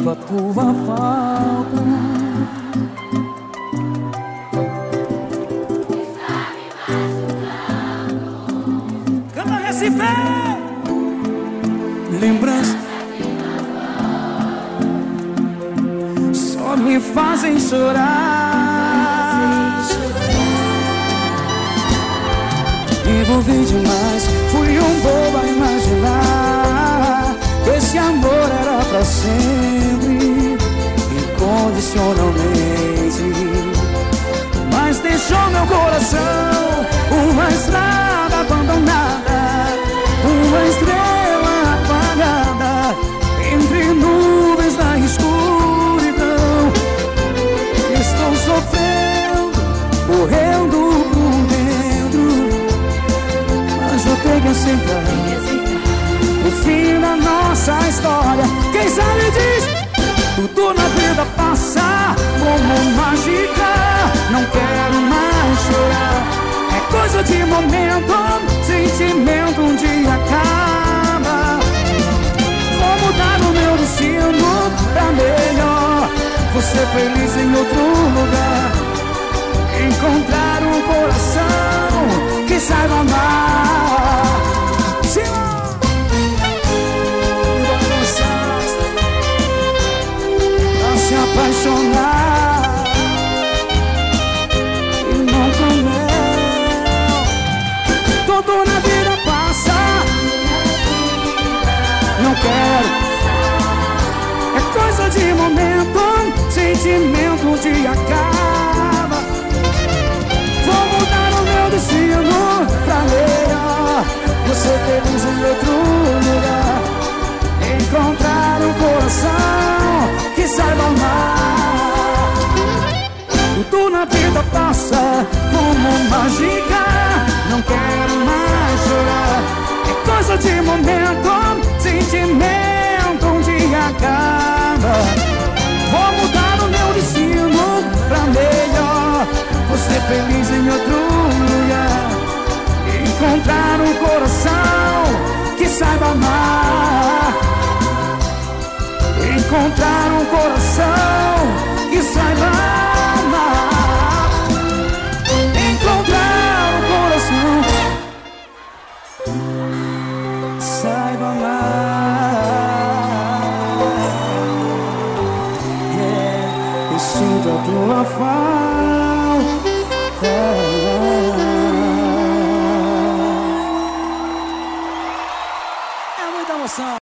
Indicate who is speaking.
Speaker 1: sinto a tua falta. Canta Recife! Lembranças só me fazem chorar. Envolvi demais, fui um bobo a imaginar que esse amor era pra sempre, incondicionalmente. Mas deixou meu coração uma estrada abandonada, uma estrela apagada entre nuvens da escuridão. Estou sofrendo, morrendo por dentro, mas vou ter que aceitar o fim da nossa história. Quem sabe diz: tudo na vida passa como mágica. Não quero mais chorar, é coisa de momento, sentimento um dia acaba. Vou mudar o meu destino pra melhor, vou ser feliz em outro lugar, encontrar um coração que saiba amar. Se apaixonar e não comer. Tudo na vida passa, não quero, é coisa de momento, sentimento um dia acaba. Vou mudar o meu destino pra melhor, vou ser feliz em outro lugar, encontrar um coração que saiba amar. Tudo na vida passa como mágica. Não quero mais chorar, é coisa de momento, sentimento um dia acaba. Vou mudar o meu destino pra melhor, vou ser feliz em outro lugar, encontrar um coração que saiba amar. Encontrar um coração que saiba amar. Encontrar um coração que saiba amar. Yeah, eu sinto a tua falta. É muita emoção.